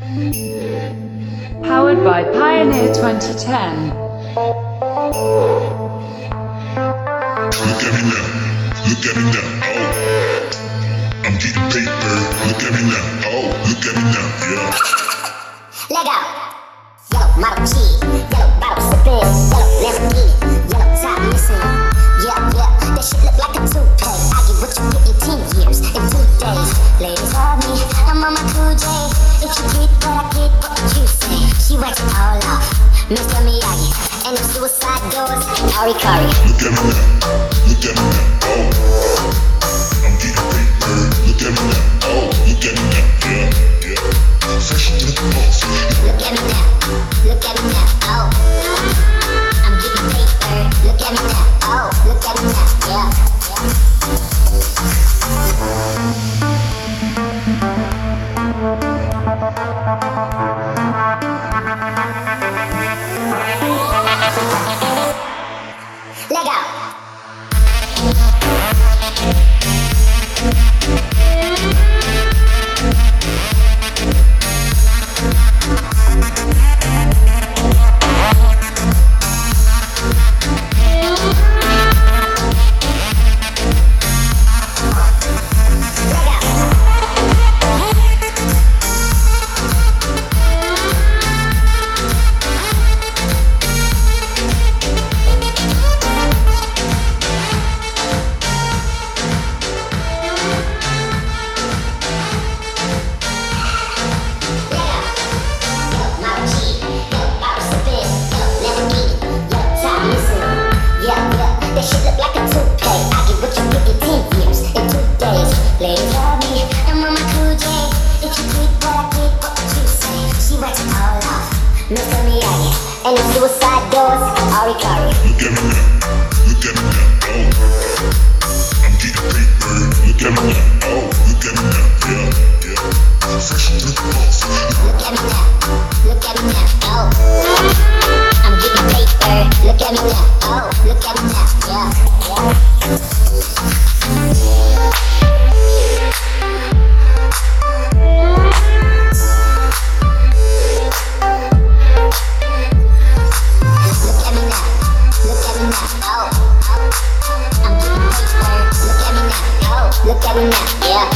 Powered by Pioneer 2010. Look at me now, look at me now, oh. I'm getting paper, look at me now, oh, look at me now, yeah. Lego, yellow model G, yellow bottle sipping, yellow Lamborghini, yellow top missing. Yeah, that shit look like a toupee. I get what you get in 10 years, in 2 days. Ladies love me, I'm on my cool J. If you get what I get, what would you say? She writes it all off, Mr. Miyagi, and them suicide doors, Ari Kari. Look at me now, look at me now, oh. I'm getting paper, look at me now, oh, look at me now, yeah. Fresh to the boss. Look at me now, look at me now, oh. I'm getting paper, look at me now, oh, look at me now, yeah. Lego. Mr. Miyagi, and the suicide doors, Ari Kari. Look at me now, look at me now, oh. I'm getting paper, look at me now, oh, look at me now, yeah. Fresh to the boss. Look at me now, look at me now, oh. I'm getting paper, look at me now, oh, look at me now, yeah. Look at me now, yeah.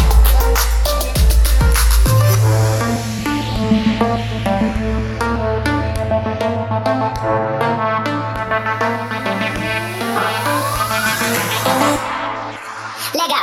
Lego.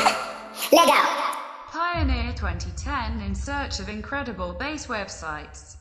Pioneer 2010 in search of incredible bass websites.